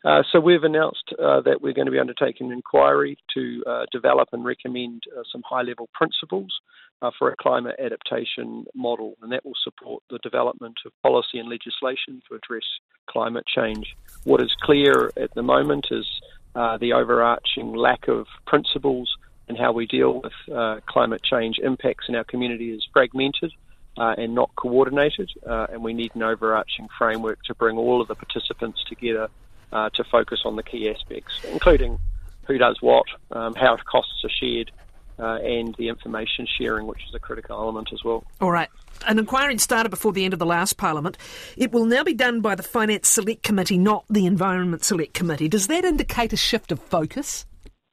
So we've announced that we're going to be undertaking an inquiry to develop and recommend some high-level principles for a climate adaptation model, and that will support the development of policy and legislation to address climate change. What is clear at the moment is the overarching lack of principles and how we deal with climate change impacts in our community is fragmented and not coordinated, and we need an overarching framework to bring all of the participants together to focus on the key aspects, including who does what, how costs are shared, and the information sharing, which is a critical element as well. All right. An inquiry started before the end of the last Parliament. It will now be done by the Finance Select Committee, not the Environment Select Committee. Does that indicate a shift of focus?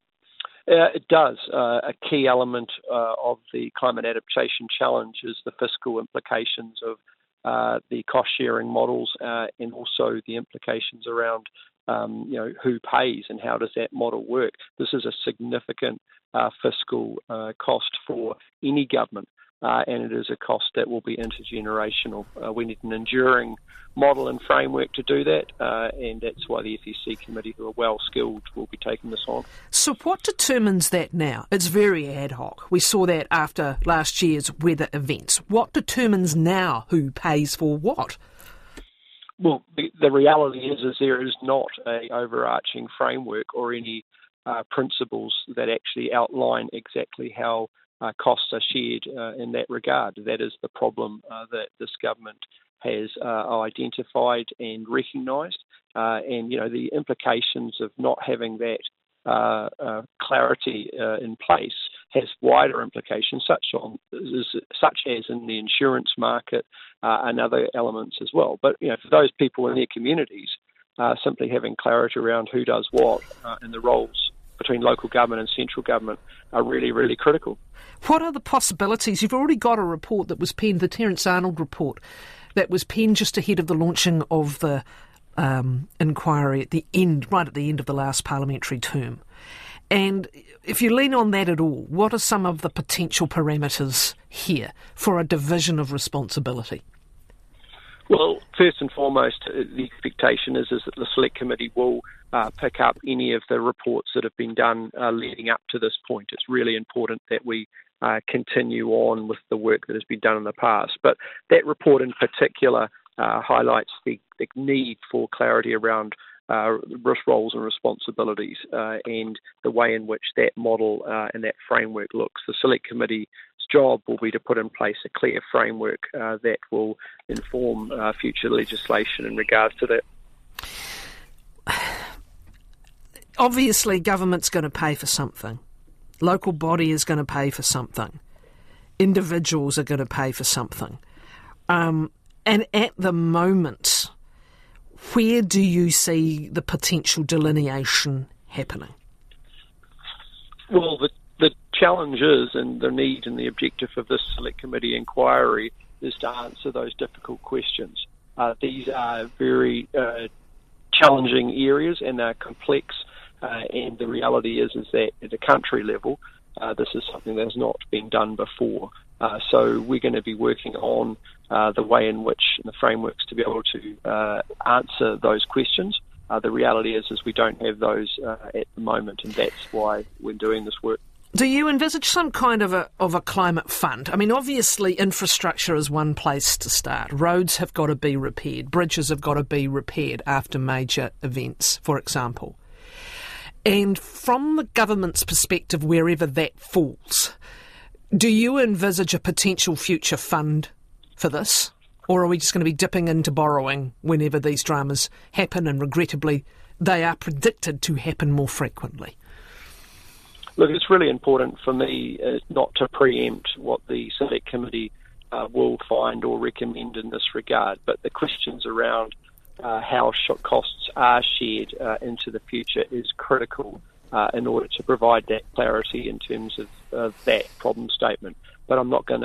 It does. A key element of the climate adaptation challenge is the fiscal implications of the cost-sharing models and also the implications around who pays and how does that model work. This is a significant fiscal cost for any government, and it is a cost that will be intergenerational. We need an enduring model and framework to do that, and that's why the FSC committee, who are well skilled, will be taking this on. So what determines that now? It's very ad hoc. We saw that after last year's weather events. What determines now who pays for what? Well, the reality is there is not an overarching framework or any principles that actually outline exactly how costs are shared in that regard. That is the problem that this government has identified and recognised, and the implications of not having that clarity in place has wider implications, such as in the insurance market and other elements as well. But for those people in their communities, simply having clarity around who does what and the roles between local government and central government are really, really critical. What are the possibilities? You've already got a report that was penned, the Terence Arnold report, that was penned just ahead of the launching of the inquiry right at the end of the last parliamentary term. And if you lean on that at all, what are some of the potential parameters here for a division of responsibility? Well, first and foremost, the expectation is that the Select Committee will pick up any of the reports that have been done leading up to this point. It's really important that we continue on with the work that has been done in the past. But that report in particular highlights the need for clarity around risk roles and responsibilities and the way in which that model and that framework looks. The Select Committee's job will be to put in place a clear framework that will inform future legislation in regards to that. Obviously, government's going to pay for something. Local body is going to pay for something. Individuals are going to pay for something. And at the moment, where do you see the potential delineation happening? Well, the challenge is, and the need and the objective of this Select Committee inquiry is to answer those difficult questions. These are very challenging areas and they're complex, and the reality is that at a country level, this is something that has not been done before. So we're going to be working on the way in which the frameworks to be able to answer those questions. The reality is we don't have those at the moment, and that's why we're doing this work. Do you envisage some kind of a climate fund? I mean, obviously infrastructure is one place to start. Roads have got to be repaired. Bridges have got to be repaired after major events, for example. And from the government's perspective, wherever that falls, do you envisage a potential future fund for this? Or are we just going to be dipping into borrowing whenever these dramas happen, and regrettably they are predicted to happen more frequently? Look, it's really important for me not to preempt what the Select Committee will find or recommend in this regard, but the questions around how costs are shared into the future is critical in order to provide that clarity in terms of that problem statement. But I'm not going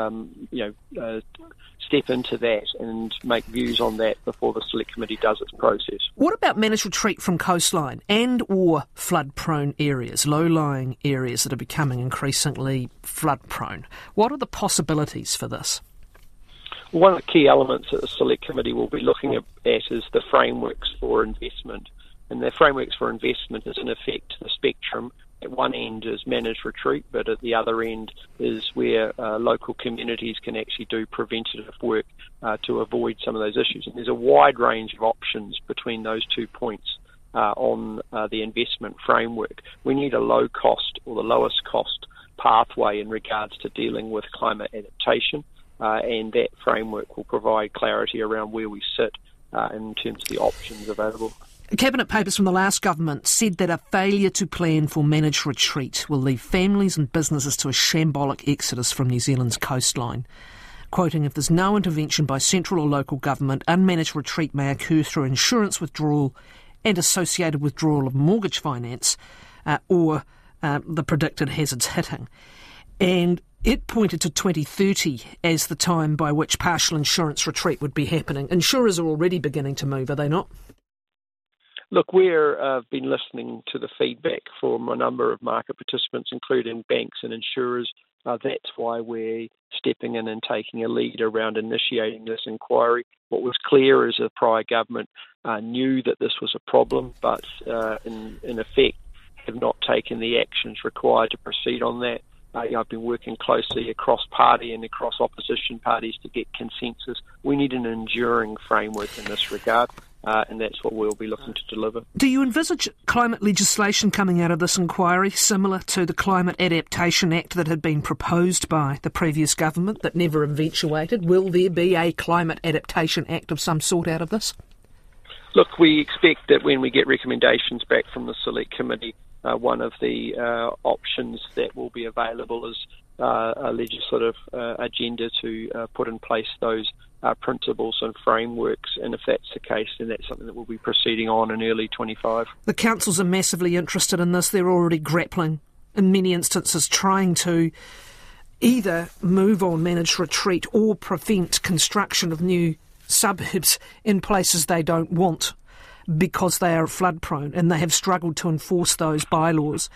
to step into that and make views on that before the Select Committee does its process. What about managed retreat from coastline and or flood-prone areas, low-lying areas that are becoming increasingly flood-prone? What are the possibilities for this? One of the key elements that the Select Committee will be looking at is the frameworks for investment And the frameworks for investment is in effect the spectrum. At one end is managed retreat, but at the other end is where local communities can actually do preventative work to avoid some of those issues. And there's a wide range of options between those 2 points on the investment framework. We need a low cost or the lowest cost pathway in regards to dealing with climate adaptation, and that framework will provide clarity around where we sit in terms of the options available. Cabinet papers from the last government said that a failure to plan for managed retreat will leave families and businesses to a shambolic exodus from New Zealand's coastline. Quoting, if there's no intervention by central or local government, unmanaged retreat may occur through insurance withdrawal and associated withdrawal of mortgage finance or the predicted hazards hitting. And it pointed to 2030 as the time by which partial insurance retreat would be happening. Insurers are already beginning to move, are they not? Look, we've been listening to the feedback from a number of market participants, including banks and insurers. That's why we're stepping in and taking a lead around initiating this inquiry. What was clear is the prior government knew that this was a problem, but in effect have not taken the actions required to proceed on that. I've been working closely across party and across opposition parties to get consensus. We need an enduring framework in this regard, and that's what we'll be looking to deliver. Do you envisage climate legislation coming out of this inquiry, similar to the Climate Adaptation Act that had been proposed by the previous government that never eventuated? Will there be a Climate Adaptation Act of some sort out of this? Look, we expect that when we get recommendations back from the Select Committee, one of the options that will be available is a legislative agenda to put in place those principles and frameworks, and if that's the case, then that's something that we'll be proceeding on in early 25. The councils are massively interested in this. They're already grappling, in many instances, trying to either move on managed retreat or prevent construction of new suburbs in places they don't want because they are flood prone, and they have struggled to enforce those bylaws.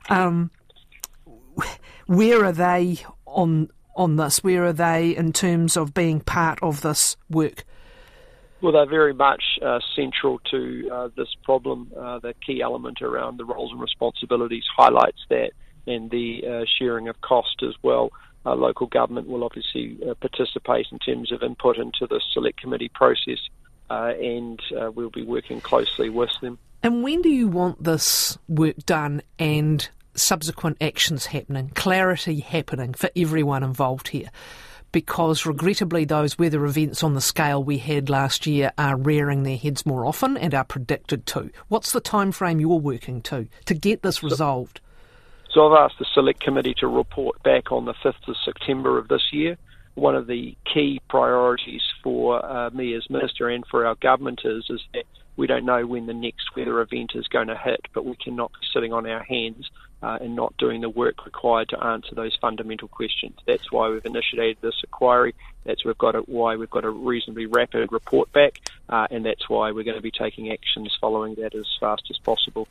Where are they on this? Where are they in terms of being part of this work? Well, they're very much central to this problem. The key element around the roles and responsibilities highlights that, and the sharing of cost as well. Local government will obviously participate in terms of input into the Select Committee process, and we'll be working closely with them. And when do you want this work done and subsequent actions happening, clarity happening for everyone involved here? Because regrettably those weather events on the scale we had last year are rearing their heads more often and are predicted to. What's the time frame you're working to get this resolved? So I've asked the Select Committee to report back on the 5th of September of this year. One of the key priorities for me as Minister and for our government is that we don't know when the next weather event is going to hit, but we cannot be sitting on our hands and not doing the work required to answer those fundamental questions. That's why we've initiated this inquiry. That's why we've got a reasonably rapid report back, and that's why we're going to be taking actions following that as fast as possible.